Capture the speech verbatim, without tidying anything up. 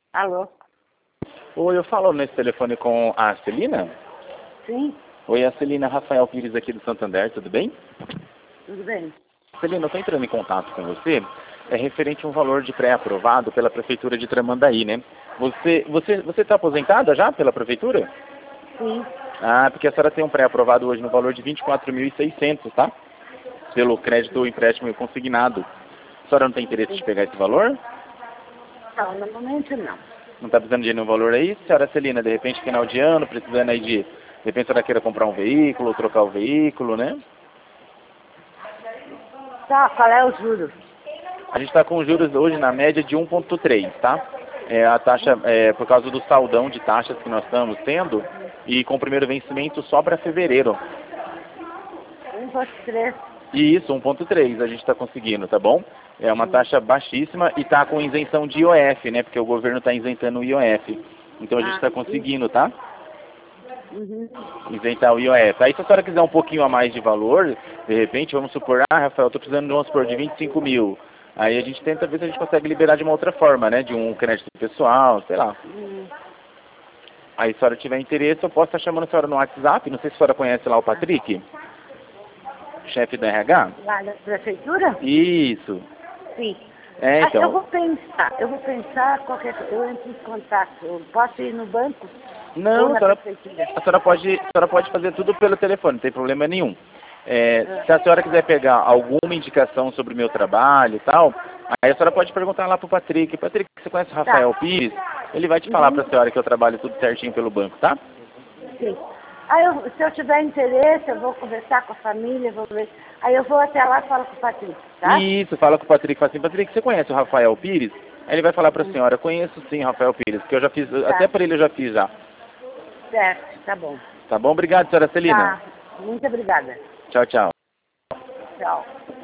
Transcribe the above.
Alô? Oi, eu falo nesse telefone com a Celina? Sim, Oi, a Celina, Rafael Pires aqui do Santander, tudo bem? tudo bem. Celina, eu estou entrando em contato com você, é referente a um valor de pré-aprovado pela Prefeitura de Tramandaí, né? Você você você está aposentada já pela Prefeitura? Sim, Ah, porque a senhora tem um pré-aprovado hoje no valor de vinte e quatro mil e seiscentos, tá? Pelo crédito empréstimo consignado. A senhora não tem interesse de pegar esse valor? não, no momento não. Não está precisando de nenhum valor aí? Senhora Celina, de repente final de ano, precisando aí de... De repente a senhora queira comprar um veículo, ou trocar o veículo, né? Tá, qual é o juro? A gente está com juros hoje na média de um vírgula três, tá? É a taxa, é, por causa do saldão de taxas que nós estamos tendo, e com o primeiro vencimento só para fevereiro. Um, dois, três. E isso, um vírgula três a gente está conseguindo, tá bom? É uma taxa baixíssima e está com isenção de I O F, né? Porque o governo está isentando o I O F. Então a gente está Ah, conseguindo, tá? uhum. Isentar o I O F. Aí se a senhora quiser um pouquinho a mais de valor, de repente, vamos supor, ah, Rafael, eu tô precisando, vamos supor, de vinte e cinco mil. Aí a gente tenta ver se a gente consegue liberar de uma outra forma, né? De um crédito pessoal, sei lá. Hum, Aí se a senhora tiver interesse, eu posso estar chamando a senhora no WhatsApp. Não sei se a senhora conhece lá o Patrick, chefe da R H. Lá da prefeitura? Isso. Sim. É, Ah, eu então. vou pensar, eu vou pensar qualquer coisa, eu entro em contato. Eu posso ir no banco ou Não, a na senhora, prefeitura? a senhora pode, a senhora pode fazer tudo pelo telefone, não tem problema nenhum. É, Ah, se a senhora quiser pegar alguma indicação sobre o meu trabalho e tal, aí a senhora pode perguntar lá pro Patrick. Patrick, você conhece o tá. Rafael Pires? Ele vai te falar Uhum. pra senhora que eu trabalho tudo certinho pelo banco, tá? Sim. Aí eu, se eu tiver interesse, eu vou conversar com a família, vou ver. Aí eu vou até lá e falo com o Patrícia, tá? Isso, fala com o Patrick, fala assim, Patrick, você conhece o Rafael Pires? Aí ele vai falar pra Hum, senhora, conheço sim o Rafael Pires, que eu já fiz, até Tá, pra ele eu já fiz já. certo, tá bom. Tá bom? Obrigado, senhora Celina. Tá, muito obrigada. Tchau, tchau. Tchau.